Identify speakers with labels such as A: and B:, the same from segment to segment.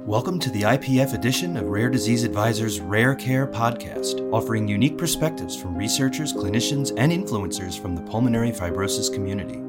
A: Welcome to the IPF edition of Rare Disease Advisor's Rare Care podcast, offering unique perspectives from researchers, clinicians, and influencers from the pulmonary fibrosis community.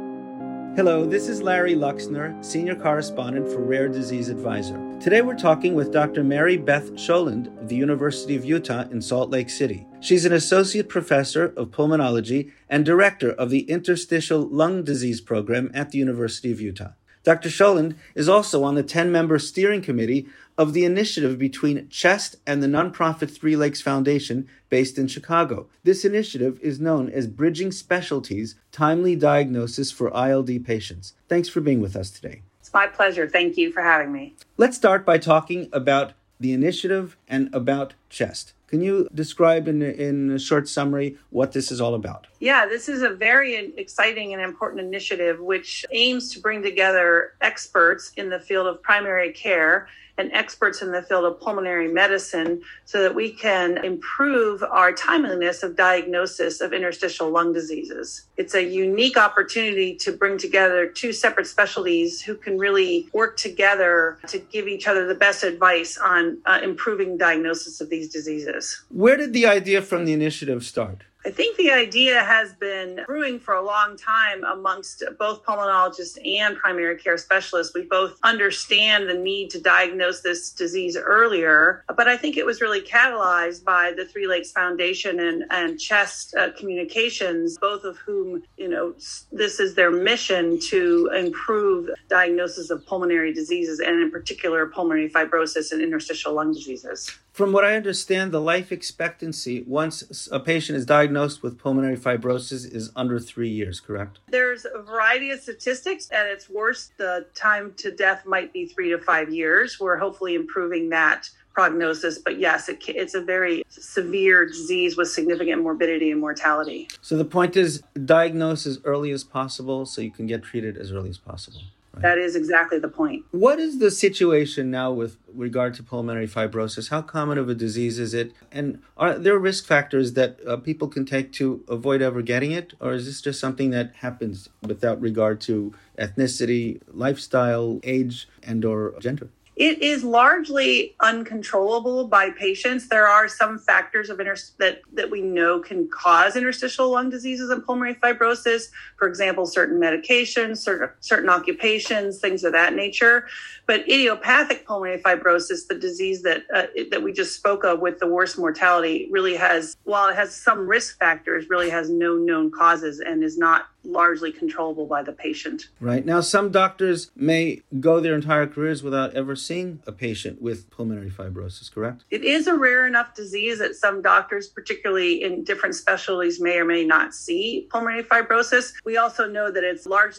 B: Hello, this is Larry Luxner, Senior Correspondent for Rare Disease Advisor. Today we're talking with Dr. Mary Beth Scholand of the University of Utah in Salt Lake City. She's an Associate Professor of Pulmonology and Director of the Interstitial Lung Disease Program at the University of Utah. Dr. Scholand is also on the 10-member steering committee of the initiative between CHEST and the nonprofit Three Lakes Foundation based in Chicago. This initiative is known as Bridging Specialties, Timely Diagnosis for ILD Patients. Thanks for being with us today.
C: It's my pleasure. Thank you for having me.
B: Let's start by talking about the initiative and about CHEST. Can you describe in a short summary what this is all about?
C: Yeah, this is a very exciting and important initiative which aims to bring together experts in the field of primary care and experts in the field of pulmonary medicine so that we can improve our timeliness of diagnosis of interstitial lung diseases. It's a unique opportunity to bring together two separate specialties who can really work together to give each other the best advice on improving diagnosis of these diseases.
B: Where did the idea from the initiative start?
C: I think the idea has been brewing for a long time amongst both pulmonologists and primary care specialists. We both understand the need to diagnose this disease earlier, but I think it was really catalyzed by the Three Lakes Foundation and CHEST Communications, both of whom, this is their mission to improve diagnosis of pulmonary diseases and in particular pulmonary fibrosis and interstitial lung diseases.
B: From what I understand, the life expectancy once a patient is diagnosed with pulmonary fibrosis is under 3 years, correct?
C: There's a variety of statistics. At its worst, the time to death might be 3 to 5 years. We're hopefully improving that prognosis. But yes, it's a very severe disease with significant morbidity and mortality.
B: So the point is diagnose as early as possible so you can get treated as early as possible. Right.
C: That is exactly the point.
B: What is the situation now with regard to pulmonary fibrosis? How common of a disease is it? And are there risk factors that people can take to avoid ever getting it? Or is this just something that happens without regard to ethnicity, lifestyle, age, and or gender?
C: It is largely uncontrollable by patients. There are some factors that we know can cause interstitial lung diseases and pulmonary fibrosis. For example, certain medications, certain occupations, things of that nature. But idiopathic pulmonary fibrosis, the disease that we just spoke of with the worst mortality, really has, while it has some risk factors, really has no known causes and is not largely controllable by the patient.
B: Right. Now, some doctors may go their entire careers without ever seeing a patient with pulmonary fibrosis, correct?
C: It is a rare enough disease that some doctors, particularly in different specialties, may or may not see pulmonary fibrosis. We also know that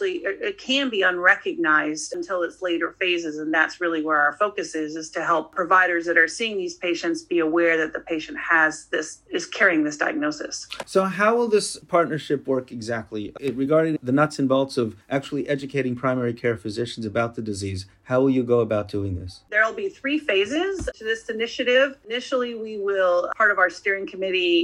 C: it can be unrecognized until its later phases. And that's really where our focus is to help providers that are seeing these patients be aware that the patient is carrying this diagnosis.
B: So how will this partnership work exactly? Regarding the nuts and bolts of actually educating primary care physicians about the disease, how will you go about doing this?
C: There will be 3 phases to this initiative. Initially, part of our steering committee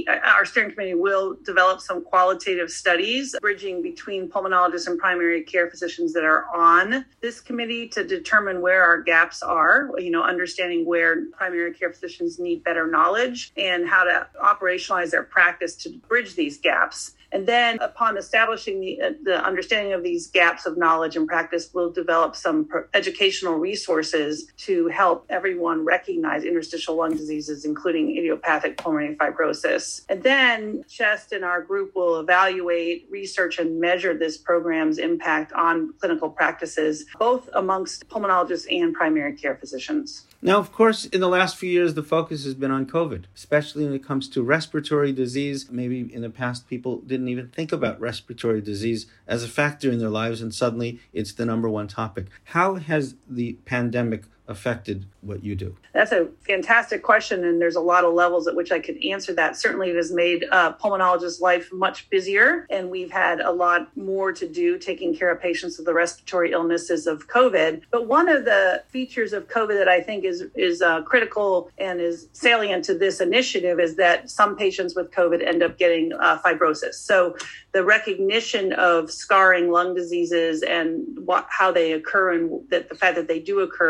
C: will develop some qualitative studies bridging between pulmonologists and primary care physicians that are on this committee to determine where our gaps are, understanding where primary care physicians need better knowledge and how to operationalize their practice to bridge these gaps. And then upon establishing the understanding of these gaps of knowledge and practice, we'll develop some educational resources to help everyone recognize interstitial lung diseases, including idiopathic pulmonary fibrosis. And then CHEST and our group will evaluate, research, and measure this program's impact on clinical practices, both amongst pulmonologists and primary care physicians.
B: Now, of course, in the last few years, the focus has been on COVID, especially when it comes to respiratory disease. Maybe in the past, people didn't even think about respiratory disease as a factor in their lives, and suddenly it's the number one topic. How has the pandemic affected what you do?
C: That's a fantastic question, and there's a lot of levels at which I could answer that. Certainly, it has made pulmonologists' life much busier, and we've had a lot more to do taking care of patients with the respiratory illnesses of COVID. But one of the features of COVID that I think is critical and is salient to this initiative is that some patients with COVID end up getting fibrosis. So the recognition of scarring lung diseases and how they occur and that the fact that they do occur has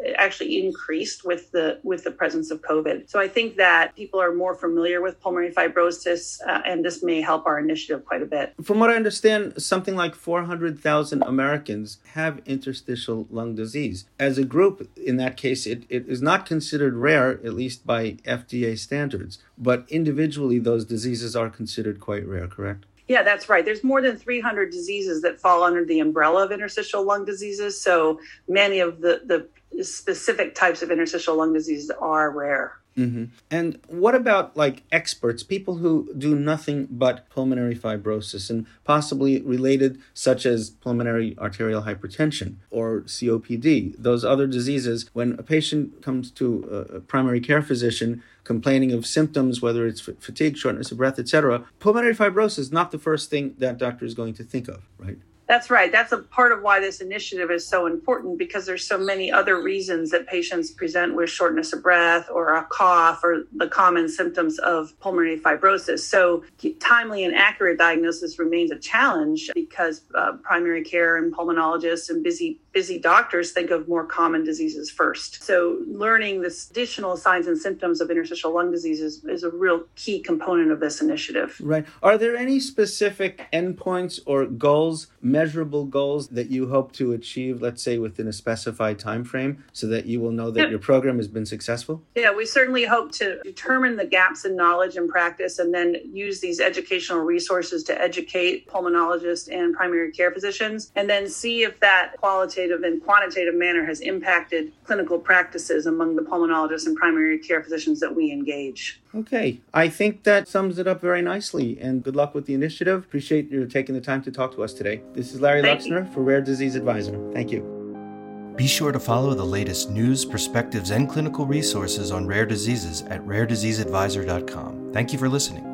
C: actually increased with the presence of COVID. So I think that people are more familiar with pulmonary fibrosis, and this may help our initiative quite a bit.
B: From what I understand, something like 400,000 Americans have interstitial lung disease. As a group, in that case, it is not considered rare, at least by FDA standards. But individually, those diseases are considered quite rare, correct?
C: Yeah, that's right. There's more than 300 diseases that fall under the umbrella of interstitial lung diseases. So many of the specific types of interstitial lung diseases are rare.
B: Mm-hmm. And what about like experts, people who do nothing but pulmonary fibrosis and possibly related, such as pulmonary arterial hypertension or COPD, those other diseases? When a patient comes to a primary care physician complaining of symptoms, whether it's fatigue, shortness of breath, etc., pulmonary fibrosis is not the first thing that doctor is going to think of, right?
C: That's right. That's a part of why this initiative is so important, because there's so many other reasons that patients present with shortness of breath or a cough or the common symptoms of pulmonary fibrosis. So timely and accurate diagnosis remains a challenge because primary care and pulmonologists and busy doctors think of more common diseases first. So learning the additional signs and symptoms of interstitial lung disease is a real key component of this initiative.
B: Right. Are there any specific endpoints or goals, measurable goals that you hope to achieve, let's say within a specified time frame, so that you will know that your program has been successful?
C: Yeah, we certainly hope to determine the gaps in knowledge and practice and then use these educational resources to educate pulmonologists and primary care physicians, and then see if that qualitative and quantitative manner has impacted clinical practices among the pulmonologists and primary care physicians that we engage.
B: Okay, I think that sums it up very nicely, and good luck with the initiative. Appreciate you taking the time to talk to us today. This is Larry Luxner for Rare Disease Advisor. Thank you.
A: Be sure to follow the latest news, perspectives, and clinical resources on rare diseases at rarediseaseadvisor.com. Thank you for listening.